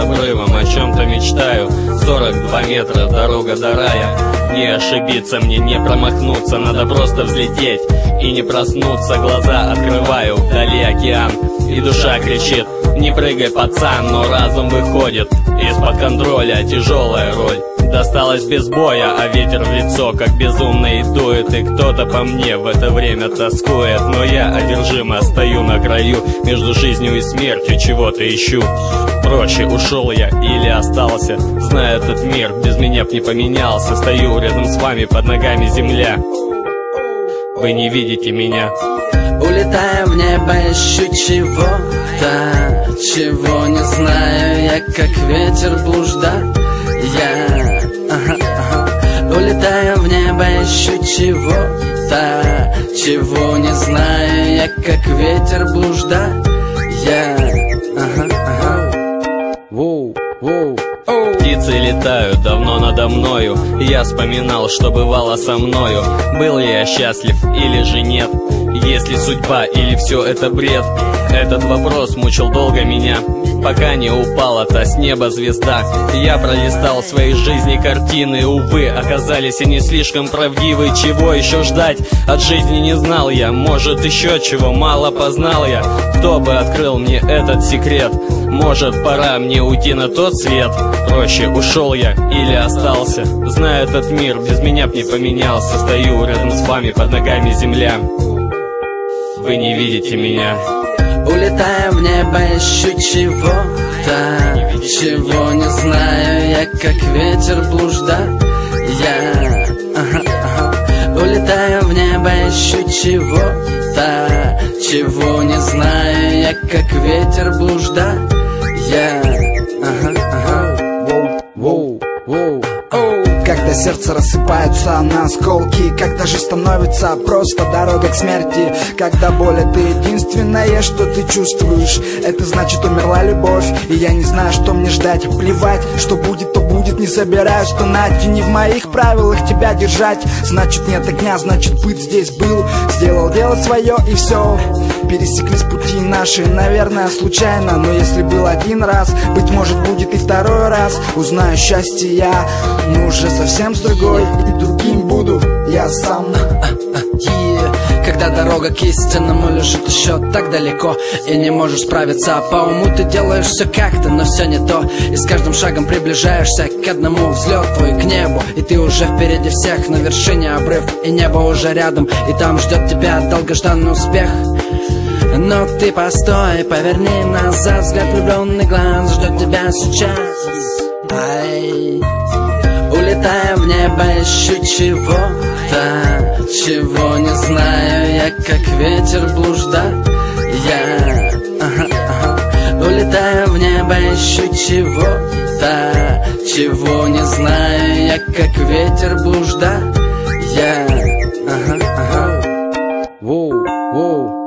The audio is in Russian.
обрывом, о чем-то мечтаю. 42 метра, дорога до рая. Не ошибиться мне, не промахнуться, надо просто взлететь и не проснуться. Глаза открываю, вдали океан, и душа кричит: не прыгай, пацан, но разум выходит из-под контроля, тяжелая роль. Досталось без боя, а ветер в лицо как безумный дует. И кто-то по мне в это время тоскует, но я одержимо стою на краю, между жизнью и смертью чего-то ищу. Проще ушел я или остался, зная этот мир без меня б не поменялся. Стою рядом с вами, под ногами земля, вы не видите меня. Улетаю в небо, ищу чего-то, чего не знаю я, как ветер блуждаю. Улетаю в небо, ищу чего-то, чего не знаю я, как ветер блуждаю. Птицы летают давно надо мною, я вспоминал, что бывало со мною. Был ли я счастлив или же нет? Есть ли судьба или все это бред? Этот вопрос мучил долго меня, пока не упала-то с неба звезда. Я пролистал в своей жизни картины, увы, оказались они слишком правдивы. Чего еще ждать от жизни не знал я, может еще чего мало познал я. Кто бы открыл мне этот секрет? Может, пора мне уйти на тот свет? Проще ушел я или остался, зная этот мир без меня б не поменялся. Стою рядом с вами, под ногами земля, вы не видите меня. Улетаю в небо, ищу чего-то, чего не знаю я, как ветер блуждаю. Улетаю в небо, ищу чего-то, чего не знаю я, как ветер блуждаю. Когда сердце рассыпается на осколки, когда жизнь становится просто дорога к смерти, когда боль — это единственное, что ты чувствуешь, это значит умерла любовь, и я не знаю, что мне ждать. Плевать, что будет, то будет, не собираюсь тонать, и не в моих правилах тебя держать. Значит нет огня, значит быть здесь был, сделал дело свое и все. Пересеклись пути наши, наверное, случайно, но если был один раз, быть может будет и второй раз. Узнаю счастье я, но уже совсем с другой, и другим буду я сам. Когда дорога к истинному лежит еще так далеко, и не можешь справиться по уму, ты делаешь все как-то, но все не то. И с каждым шагом приближаешься к одному, взлет твой к небу, и ты уже впереди всех, на вершине обрыв, и небо уже рядом, и там ждет тебя долгожданный успех. Но ты постой, поверни назад, взгляд влюбленный глаз ждет тебя сейчас. Улетаю в небо, ищу чего-то, чего не знаю я, как ветер блуждаю. Улетаю в небо, ищу чего-то, чего не знаю я, как ветер блуждаю.